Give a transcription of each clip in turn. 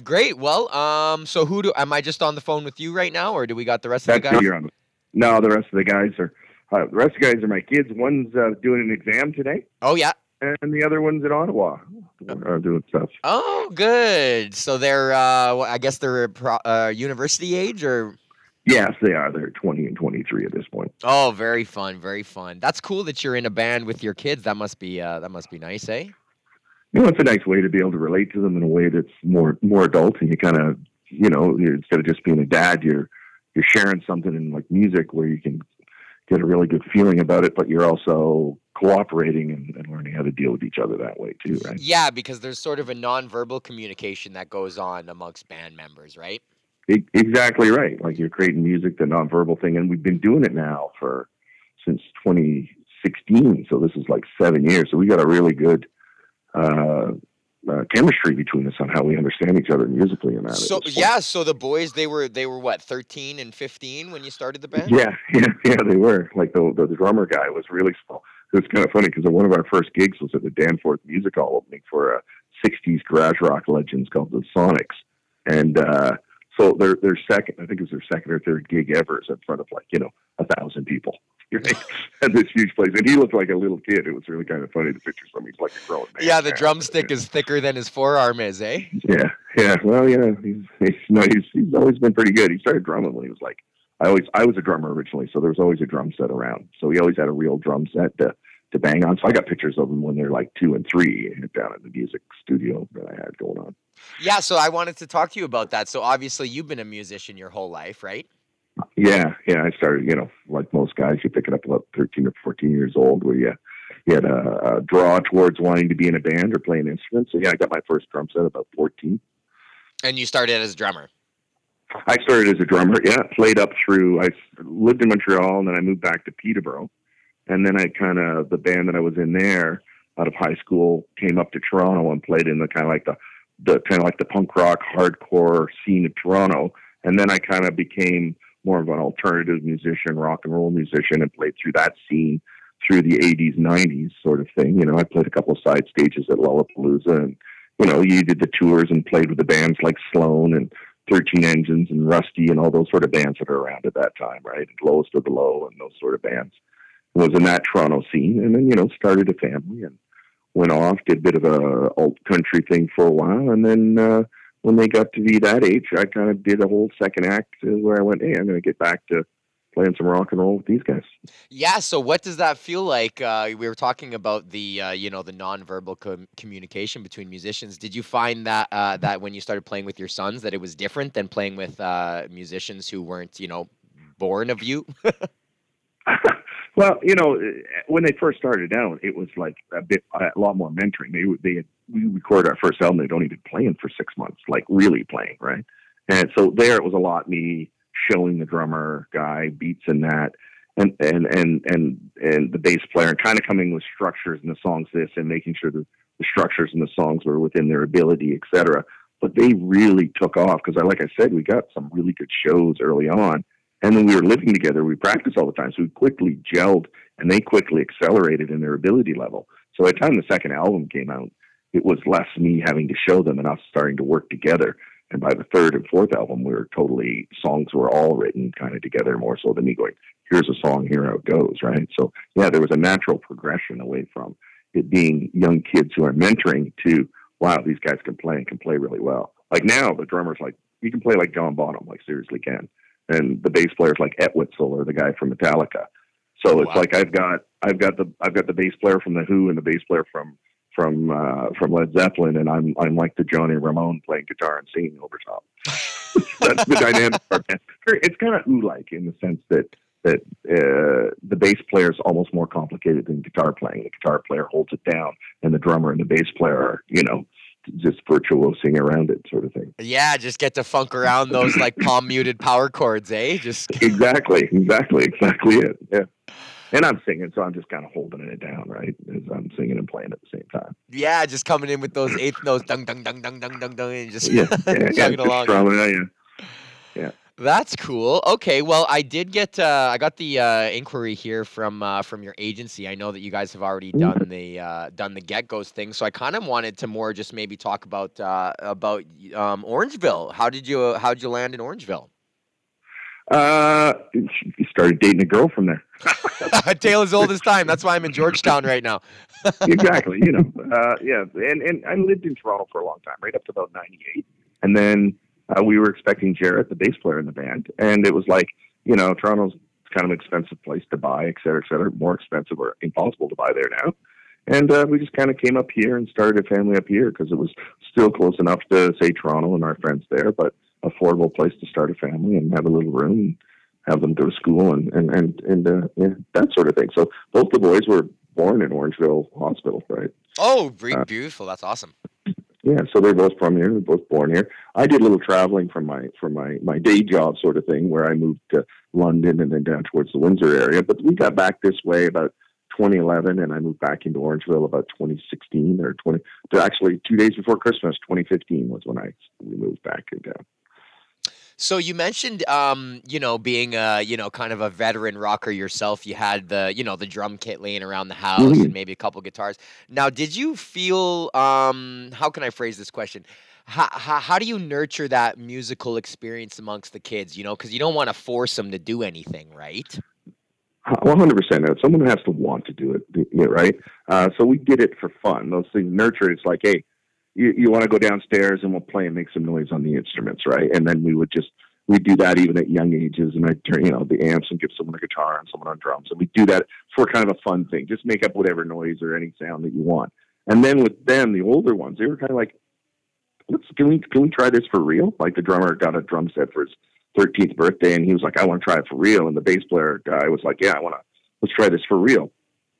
Great. Well, so am I just on the phone with you right now, or do we got the rest of the That's who guys? you're on. No, the rest of the guys are. The rest of the guys are my kids. One's doing an exam today, Oh yeah. and the other one's in Ottawa doing stuff. Oh, good. So they're, I guess they're university age, or. Yes, they are. They're 20 and 23 at this point. Oh, very fun, very fun. That's cool that you're in a band with your kids. That must be nice, eh? It's a nice way to be able to relate to them in a way that's more adult, and you kind of, instead of just being a dad, you're sharing something in like music where you can get a really good feeling about it, but you're also cooperating and learning how to deal with each other that way too, right? Yeah, because there's sort of a nonverbal communication that goes on amongst band members, right? Exactly right. Like you're creating music, the nonverbal thing, and we've been doing it now since 2016. So this is like 7 years. So we got a really good uh, chemistry between us on how we understand each other musically and that. So yeah, so the boys they were what, 13 and 15 when you started the band? Yeah, they were. Like the drummer guy was really small. It was kind of funny because one of our first gigs was at the Danforth Music Hall opening for a '60s garage rock legends called the Sonics, and so their second, I think it was their second or third gig ever, is in front of 1,000 people. Right? At this huge place, and he looked like a little kid. It was really kind of funny to picture something. He's like a grown man. Yeah, the now. drumstick is thicker than his forearm is, eh? Yeah. Well, he's always been pretty good. He started drumming when he was like, I was a drummer originally, so there was always a drum set around. So he always had a real drum set to bang on. So I got pictures of him when they're like 2 and 3 down at the music studio that I had going on. Yeah, so I wanted to talk to you about that. So obviously you've been a musician your whole life, right? Yeah. I started, like most guys, you pick it up about 13 or 14 years old, where you had a draw towards wanting to be in a band or play an instrument. So yeah, I got my first drum set about 14. And you started as a drummer. I started as a drummer. Yeah, played up through. I lived in Montreal, and then I moved back to Peterborough, and then the band that I was in there out of high school came up to Toronto and played in the kind of like the punk rock hardcore scene of Toronto, and then I kind of became more of an alternative musician, rock and roll musician, and played through that scene through the 80s, 90s sort of thing. I played a couple of side stages at Lollapalooza, and you did the tours and played with the bands like Sloan and 13 Engines and Rusty and all those sort of bands that are around at that time, right? Lowest of the Low and those sort of bands. Was in that Toronto scene, and then started a family and went off, did a bit of a alt country thing for a while, and then when they got to be that age, I kind of did a whole second act where I went, hey, I'm going to get back to playing some rock and roll with these guys. Yeah, so what does that feel like? We were talking about the nonverbal communication between musicians. Did you find that when you started playing with your sons that it was different than playing with musicians who weren't, born of you? Well, when they first started out, it was like a lot more mentoring. We recorded our first album. They'd only been playing for 6 months, like really playing, right? And so there it was a lot me showing the drummer guy beats and that, and the bass player, and kind of coming with structures in the songs and making sure that the structures in the songs were within their ability, etc. But they really took off because, like I said, we got some really good shows early on. And when we were living together, we practiced all the time. So we quickly gelled and they quickly accelerated in their ability level. So by the time the second album came out, it was less me having to show them and us starting to work together. And by the third and fourth album, songs were all written kind of together more so than me going, here's a song, here how it goes, right? So yeah, there was a natural progression away from it being young kids who are mentoring to, wow, these guys can play really well. Like now the drummer's like, you can play like John Bonham, like seriously can. And the bass player's like Etwitzel or the guy from Metallica. So it's like I've got the bass player from the Who and the bass player from Led Zeppelin, and I'm like the Johnny Ramone playing guitar and singing over top. That's the dynamic part. It's kind of Who-like in the sense that the bass player is almost more complicated than guitar playing. The guitar player holds it down, and the drummer and the bass player are, just virtuosing around it, sort of thing. Yeah, just get to funk around those like palm muted power chords, eh? Just exactly it. Yeah. And I'm singing, so I'm just kind of holding it down, right? As I'm singing and playing at the same time. Yeah, just coming in with those eighth notes, dung dung dung dung dung dung dung, and just chugging along. Strumming, yeah. That's cool. Okay, well, I did get I got the inquiry here from your agency. I know that you guys have already done the Get Goes thing, so I kind of wanted to more just maybe talk about Orangeville. How'd you land in Orangeville? He started dating a girl from there. Tale as old as time. That's why I'm in Georgetown right now. Exactly. Yeah. And I lived in Toronto for a long time, right up to about '98, and then we were expecting Jarrett, the bass player in the band, and it was like, Toronto's kind of an expensive place to buy, et cetera, more expensive or impossible to buy there now. And we just kind of came up here and started a family up here because it was still close enough to say Toronto and our friends there, but affordable place to start a family and have a little room and have them go to school and yeah, that sort of thing. So both the boys were born in Orangeville Hospital, right? Oh, Uh, beautiful. That's awesome. yeah, so they're both from here. They're both born here. I did a little traveling from my day job sort of thing, where I moved to London and then down towards the Windsor area. But we got back this way about 2011, and I moved back into Orangeville about 2016 or 20. Actually, 2 days before Christmas, 2015 was when we moved back into. So you mentioned, being kind of a veteran rocker yourself. You had the drum kit laying around the house and Mm-hmm. maybe a couple guitars. Now, did you feel, how can I phrase this question? How do you nurture that musical experience amongst the kids? Because you don't want to force them to do anything, right? 100%. Someone has to want to do it, right? So we did it for fun. Those things nurture. It's like, hey, you want to go downstairs and we'll play and make some noise on the instruments, right? And then we do that even at young ages. And I turn, the amps and give someone a guitar and someone on drums. And we do that for kind of a fun thing. Just make up whatever noise or any sound that you want. And then with them, the older ones, they were kind of like, can we try this for real? Like the drummer got a drum set for his 13th birthday, and he was like, I want to try it for real. And the bass player guy was like, yeah, let's try this for real.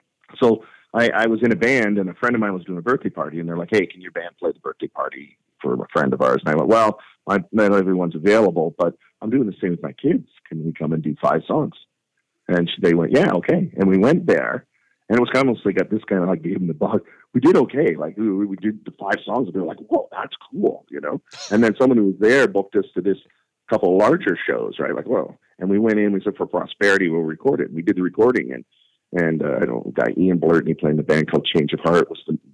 So I was in a band, and a friend of mine was doing a birthday party, and they're like, hey, can your band play the birthday party for a friend of ours? And I went, well, not everyone's available, but I'm doing the same with my kids. Can we come and do 5 songs? And they went, yeah, okay. And we went there, and it was kind of almost like this kind of like gave them the bug. We did okay. Like we did the 5 songs, and they were like, whoa, that's cool. And then someone who was there booked us to this couple larger shows, right? Like, whoa. And we went in. We said for Prosperity, we'll record it. We did the recording, and I don't know, guy Ian Blurton, he played in the band called Change of Heart,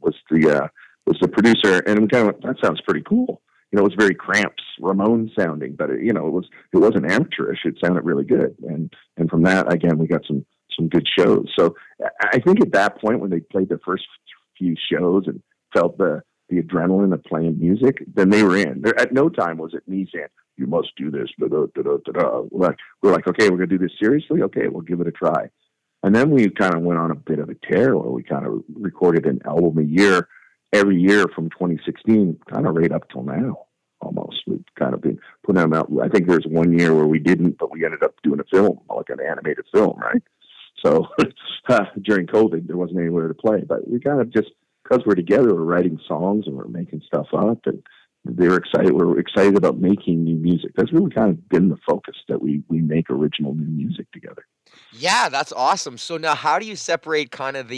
was the producer, and we kind of went, that sounds pretty cool. It was very Cramps, Ramon sounding, but it wasn't amateurish. It sounded really good, and from that, again, we got some good shows. So I think at that point when they played their first few shows and felt the adrenaline of playing music, then they were in. There, at no time was it me saying, "You must do this." Da, da, da, da, da. We're like, okay, we're gonna do this seriously. Okay, we'll give it a try. And then we kind of went on a bit of a tear where we kind of recorded an album a year, every year from 2016, kind of right up till now. Almost, we've kind of been putting them out. I think there's one year where we didn't, but we ended up doing a film, like an animated film, right? So during COVID, there wasn't anywhere to play, but we kind of just, because we're together, we're writing songs and we're making stuff up, and they're excited. We're excited about making new music. That's really kind of been the focus, that we make original new music together. Yeah, that's awesome. So now, how do you separate kind of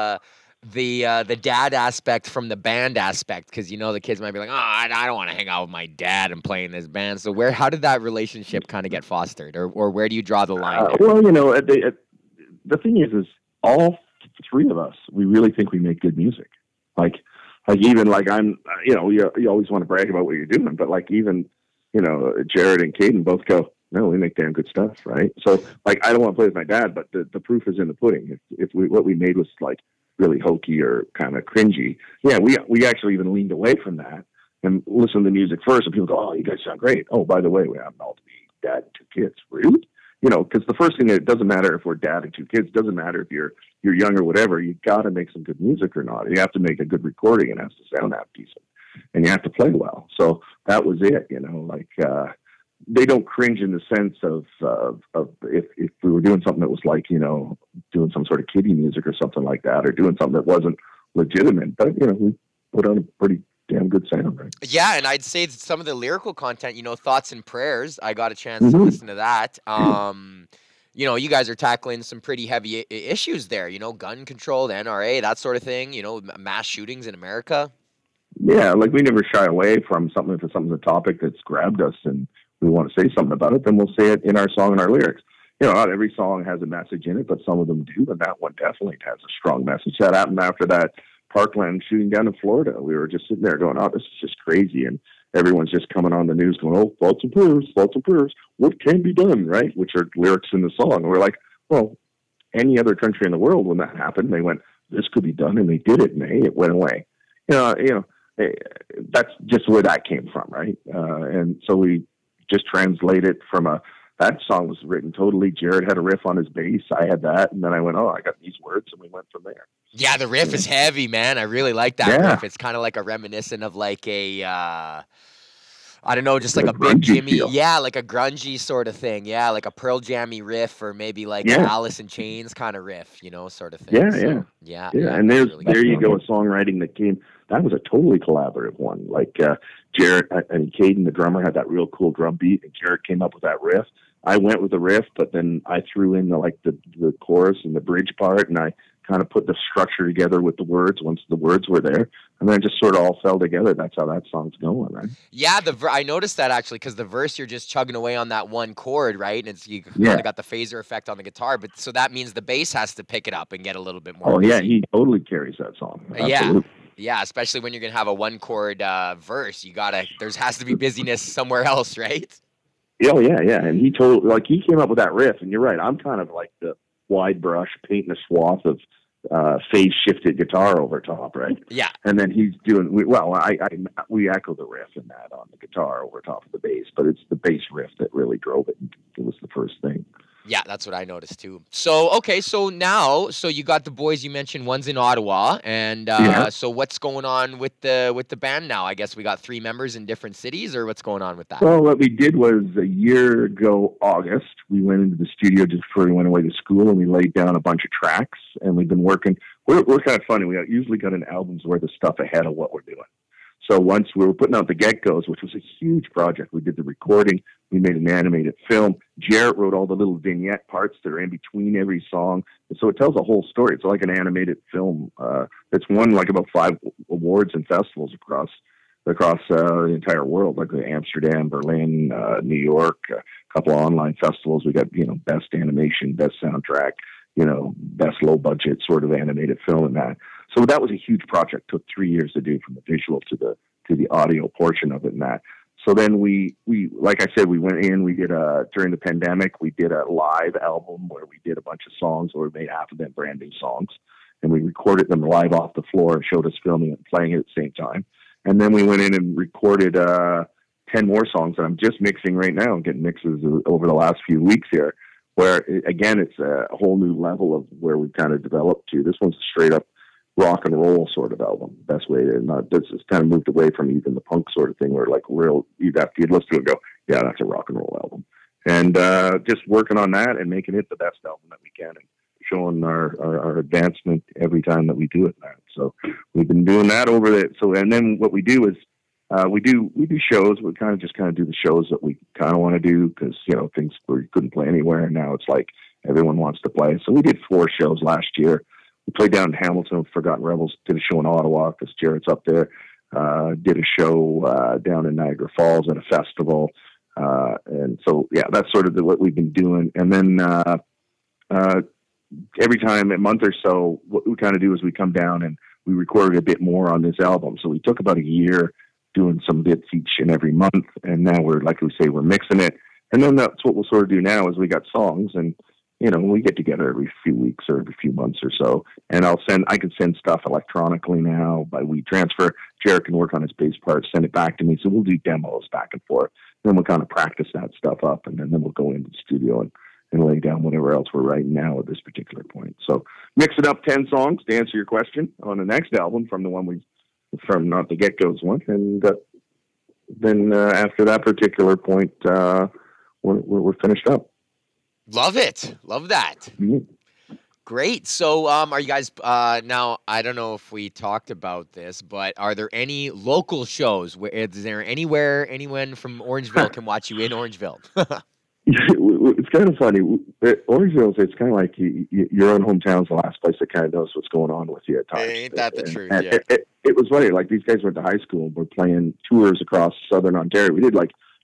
the dad aspect from the band aspect? Because the kids might be like, oh, I don't want to hang out with my dad and play in this band. So how did that relationship kind of get fostered, or where do you draw the line there? Well, the thing is all three of us, we really think we make good music. Like, even like you always want to brag about what you're doing, but like even, Jared and Caden both go, no, we make damn good stuff, right? So like, I don't want to play with my dad, but the proof is in the pudding. If what we made was like really hokey or kind of cringy, yeah, we actually even leaned away from that and listened to music first, and people go, oh, you guys sound great. Oh, by the way, we have an all to be dad and 2 kids. Really? Because the first thing, it doesn't matter if we're dad and 2 kids. It doesn't matter if you're young or whatever. You got to make some good music or not. You have to make a good recording, and it has to sound half decent, and you have to play well. So that was it. They don't cringe in the sense of if we were doing something that was like, doing some sort of kiddie music or something like that, or doing something that wasn't legitimate. But we put on a pretty damn good sound, right? Yeah, and I'd say that some of the lyrical content, thoughts and prayers. I got a chance to Mm-hmm. listen to that. You guys are tackling some pretty heavy issues there. Gun control, the NRA, that sort of thing. Mass shootings in America. Yeah, like we never shy away from something if something's a topic that's grabbed us, and we want to say something about it, then we'll say it in our song and our lyrics. Not every song has a message in it, but some of them do, and that one definitely has a strong message. That happened after that Parkland shooting down in Florida. We were just sitting there going, "Oh, this is just crazy," and everyone's just coming on the news going, "Oh, thoughts and prayers. What can be done?" Right, which are lyrics in the song. And we're like, well, any other country in the world, when that happened, they went, "This could be done," and they did it, and hey, it went away. That's just where that came from, right? And so we just translate it from that song was written totally. Jared had a riff on his bass. I had that. And then I went, oh, I got these words. And we went from there. Yeah, the riff is heavy, man. I really like that Yeah. riff. It's kind of like a reminiscent of like I don't know, just Like like a a big grungy Jimmy. feel. Yeah, like a grungy sort of thing. Yeah, like a Pearl Jammy riff or maybe like a Yeah. Alice in Chains kind of riff, sort of thing. Yeah, So, yeah. yeah, And that's really there good. you go, a songwriting that came. That was a totally collaborative one. Like Jared and Caden, the drummer, had that real cool drum beat, and Jared came up with that riff. I went with the riff, but then I threw in the chorus and the bridge part, and I kind of put the structure together with the words once the words were there, and then it just sort of all fell together. That's how that song's going, right? Yeah, I noticed that actually because the verse you're just chugging away on that one chord, right? And you kind Yeah. of got the phaser effect on the guitar, but so that means the bass has to pick it up and get a little bit more. Oh yeah, busy. he totally carries that song. Absolutely. Yeah, especially when you're gonna have a one chord verse, there has to be busyness somewhere else, right? Oh yeah. And he came up with that riff, and you're right. I'm kind of like the wide brush painting a swath of phase shifted guitar over top, right? Yeah. And then he's doing we echo the riff in that on the guitar over top of the bass, but it's the bass riff that really drove it. It was the first thing. Yeah, that's what I noticed too. So okay, so you got the boys you mentioned. One's in Ottawa, and so what's going on with the band now? I guess we got 3 members in different cities, or what's going on with that? Well, what we did was a year ago, August, we went into the studio just before we went away to school, and we laid down a bunch of tracks, and we've been working. We're kind of funny. We usually got an album's worth of stuff ahead of what we're doing. So once we were putting out the Get-Goes, which was a huge project, we did the recording, we made an animated film. Jarrett wrote all the little vignette parts that are in between every song. And so it tells a whole story. It's like an animated film. It's won like about 5 awards and festivals across the entire world, like Amsterdam, Berlin, New York, a couple of online festivals. We got, best animation, best soundtrack, best low budget sort of animated film and that. So that was a huge project. Took 3 years to do, from the visual to the audio portion of it and that. So then we like I said, we went in, we did during the pandemic, we did a live album where we did a bunch of songs, or we made half of them brand new songs, and we recorded them live off the floor and showed us filming and playing it at the same time. And then we went in and recorded 10 more songs that I'm just mixing right now and getting mixes over the last few weeks here, where again, it's a whole new level of where we've kind of developed to. This one's a straight up rock and roll sort of album. Best way to not, this has kind of moved away from even the punk sort of thing where like you'd listen to it and go, yeah, that's a rock and roll album. And just working on that and making it the best album that we can, and showing our advancement every time that we do it now. So we've been doing that over the, and then what we do is we do shows. We kind of do the shows that we kind of want to do, because things we couldn't play anywhere, and now it's like everyone wants to play. So we did 4 shows last year. We played down in Hamilton with Forgotten Rebels, did a show in Ottawa because Jarrett's up there, did a show down in Niagara Falls at a festival. And so, yeah, that's sort of what we've been doing. And then every time, a month or so, what we kind of do is we come down and we recorded a bit more on this album. So we took about a year doing some bits each and every month. And now we're, like we say, we're mixing it. And then that's what we'll sort of do now, is we got songs, and we get together every few weeks or every few months or so, and I can send stuff electronically now by WeTransfer. Jared can work on his bass part, send it back to me. So we'll do demos back and forth. Then we'll kind of practice that stuff up, and then we'll go into the studio and lay down whatever else we're writing now at this particular point. So mixing up 10 songs to answer your question on the next album from not the Get-Goes one. And then after that particular point, we're finished up. Love it. Love that. Mm-hmm. Great. So, are you guys now? I don't know if we talked about this, but are there any local shows? Is there anyone from Orangeville can watch you in Orangeville? It's kind of funny. Orangeville, it's kind of like your own hometown's the last place that kind of knows what's going on with you at times. Ain't that the truth? Yeah. It was funny. Like, these guys went to high school and were playing tours across southern Ontario. We did like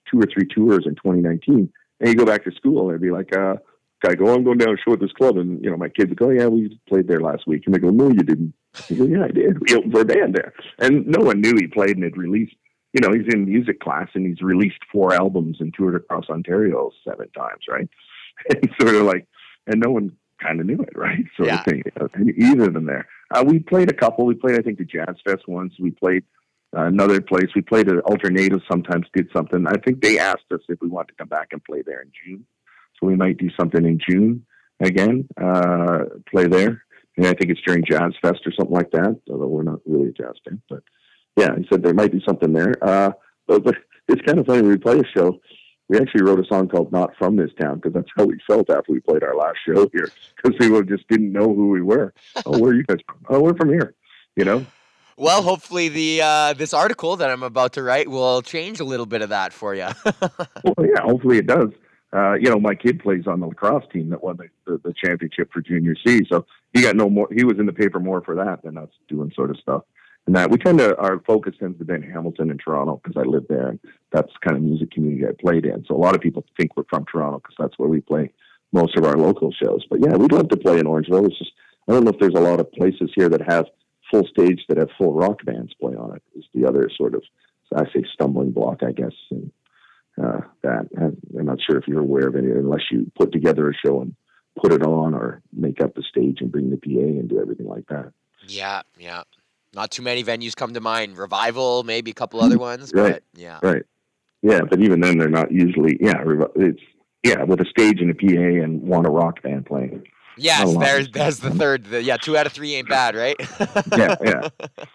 2 or 3 tours in 2019. And you go back to school and it'd be like, guy go, I'm going down to show at this club. And, my kids would go, yeah, we played there last week. And they go, no, you didn't. I go, yeah, I did. We opened for a band there. And no one knew he played and had released, he's in music class and he's released 4 albums and toured across Ontario 7 times, right? And sort of like, and no one kind of knew it, right? Sort of thing. Either of them there. We played a couple. We played, I think, the Jazz Fest once. We played another place. We played at Alternative, sometimes did something. I think they asked us if we wanted to come back and play there in June. So we might do something in June again, play there. And I think it's during Jazz Fest or something like that, although we're not really a jazz band. But yeah, he said there might be something there. But it's kind of funny when we play a show. We actually wrote a song called Not From This Town because that's how we felt after we played our last show here. Because people just didn't know who we were. Oh, where are you guys from? Oh, we're from here, Well, hopefully this article that I'm about to write will change a little bit of that for you. Well, yeah, hopefully it does. My kid plays on the lacrosse team that won the championship for Junior C. So he got no more. He was in the paper more for that than us doing sort of stuff. And that our focus tends to be in Hamilton and Toronto because I live there, and that's kind of music community I played in. So a lot of people think we're from Toronto because that's where we play most of our local shows. But yeah, we'd love to play in Orangeville. It's just I don't know if there's a lot of places here that have full stage that have full rock bands play on it. Is the other sort of, I say, stumbling block, I guess. And that I'm not sure if you're aware of any, unless you put together a show and put it on or make up the stage and bring the PA and do everything like that. Yeah. Not too many venues come to mind. Revival, maybe a couple other ones, right. But yeah. Right. Yeah, but even then they're not usually, it's with a stage and a PA and want a rock band playing. Yes, there's the third. 2 out of 3 ain't bad, right? Yeah.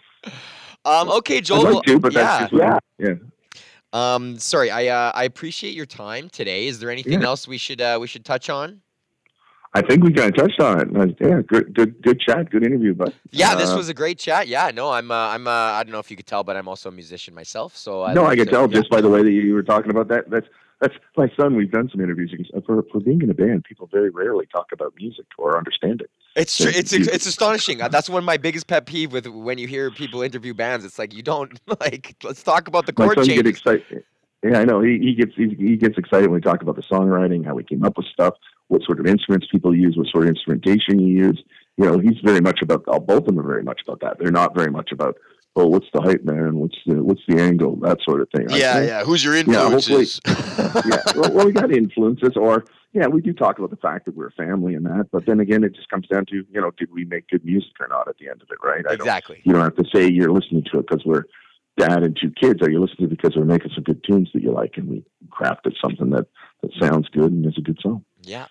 Okay, Joel. I'd like to, but that's just sorry, I appreciate your time today. Is there anything else we should touch on? I think we kind of touched on it. Yeah, good chat, good interview. But yeah, this was a great chat. Yeah, no, I'm I don't know if you could tell, but I'm also a musician myself. So I could tell just by the way that you were talking about that. That's my son. We've done some interviews. For being in a band, people very rarely talk about music or understand it. It's true. It's astonishing. That's one of my biggest pet peeve with when you hear people interview bands. It's like you don't let's talk about the chord changes. Get excited. Yeah, I know. He gets excited when we talk about the songwriting, how we came up with stuff, what sort of instruments people use, what sort of instrumentation you use. He's very much about. Both of them are very much about that. They're not very much about, what's the hype, man? What's the angle? That sort of thing. Right? Yeah. Who's your influences? Well, we got influences, or we do talk about the fact that we're a family and that. But then again, it just comes down to did we make good music or not at the end of it, right? Exactly. You don't have to say you're listening to it because we're dad and 2 kids. Are you listening to it because we're making some good tunes that you like and we crafted something that sounds good and is a good song? Yeah.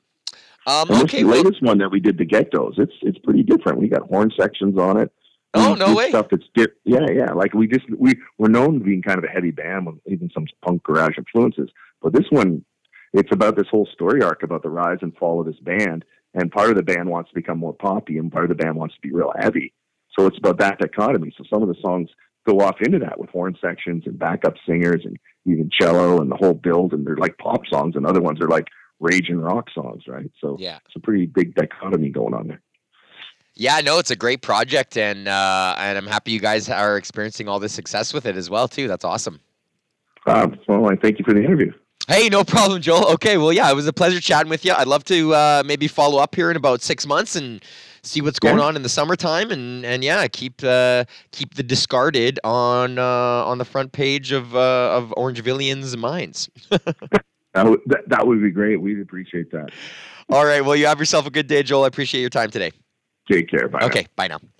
Okay. The latest one that we did, the Get-Go's, it's pretty different. We got horn sections on it. Oh, no way. Stuff that's yeah. Like we're known to being kind of a heavy band with even some punk garage influences. But this one, it's about this whole story arc about the rise and fall of this band. And part of the band wants to become more poppy and part of the band wants to be real heavy. So it's about that dichotomy. So some of the songs go off into that with horn sections and backup singers and even cello and the whole build. And they're like pop songs and other ones are like rage and rock songs, right? So it's a pretty big dichotomy going on there. Yeah, no, it's a great project, and I'm happy you guys are experiencing all this success with it as well, too. That's awesome. Well, I thank you for the interview. Hey, no problem, Joel. Okay, well, yeah, it was a pleasure chatting with you. I'd love to maybe follow up here in about 6 months and see what's going on in the summertime, and keep the Discarded on the front page of Orangevillians' minds. That would be great. We'd appreciate that. All right. Well, you have yourself a good day, Joel. I appreciate your time today. Take care. Bye. Okay. Bye now.